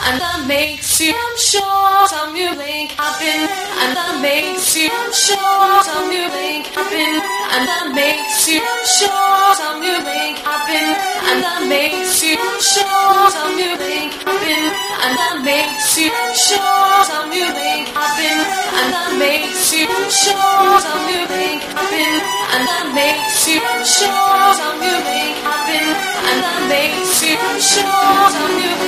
and that makes you sure some new link happen, and that makes you sure some new link happen, and that makes you sure some new link happen, and that makes you sure some new link happen, and that makes you sure some new link happen, and that makes you sure some new link happen, and that makes you sure some new link happen, and that makes you sure some new